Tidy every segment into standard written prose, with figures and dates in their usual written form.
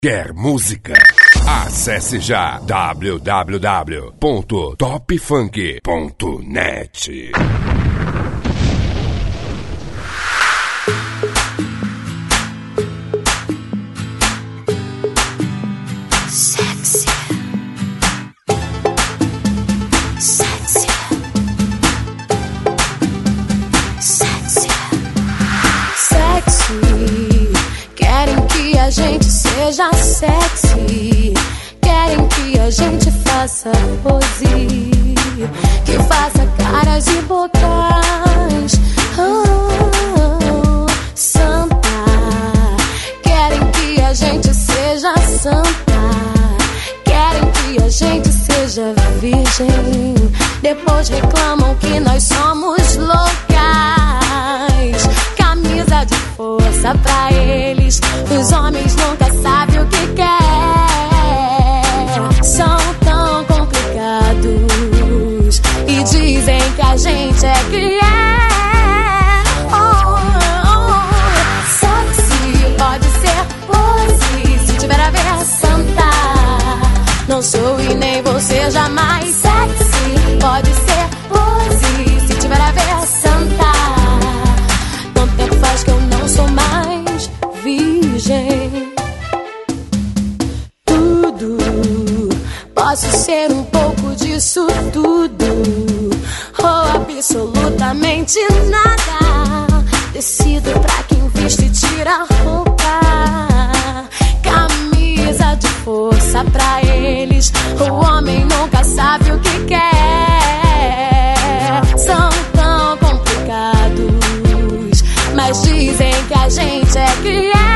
Quer música? Acesse já www.topfunk.net. Seja sexy, querem que a gente faça pose, que faça caras e bocas, santa. Querem que a gente seja santa, querem que a gente seja virgem. Depois reclamam que nós somos loucas. Camisa de força pra eles, os homens nunca sabem o que quer. São tão complicados e dizem que a gente é que é. Sexy pode ser pose, se tiver a ver santa. Não sou e nem você jamais. Sexy pode ser pose, se tiver a ver santa. Quanto tempo faz que eu não sou mais virgem? Tudo, posso ser um pouco disso tudo, ou absolutamente nada. Decido pra quem veste e tira a roupa. Camisa de força pra eles, o homem nunca sabe o que quer. São tão complicados, mas dizem que a gente é que é.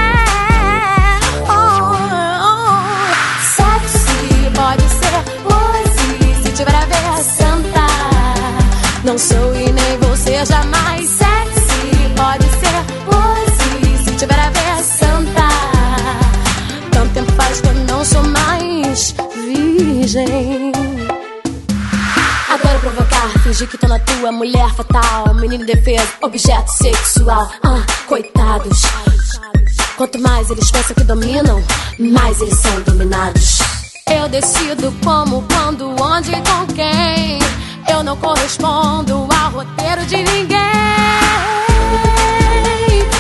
Sexy pode ser pose, se tiver a ver santa. Não sou e nem você jamais. Sexy pode ser pose, se tiver a ver santa. Tanto tempo faz que eu não sou mais virgem. Adoro provocar, fingir que tô na tua, mulher fatal, menino indefeso, objeto sexual. Coitados. Quanto mais eles pensam que dominam, mais eles são dominados. Eu decido como, quando, onde e com quem. Eu não correspondo ao roteiro de ninguém.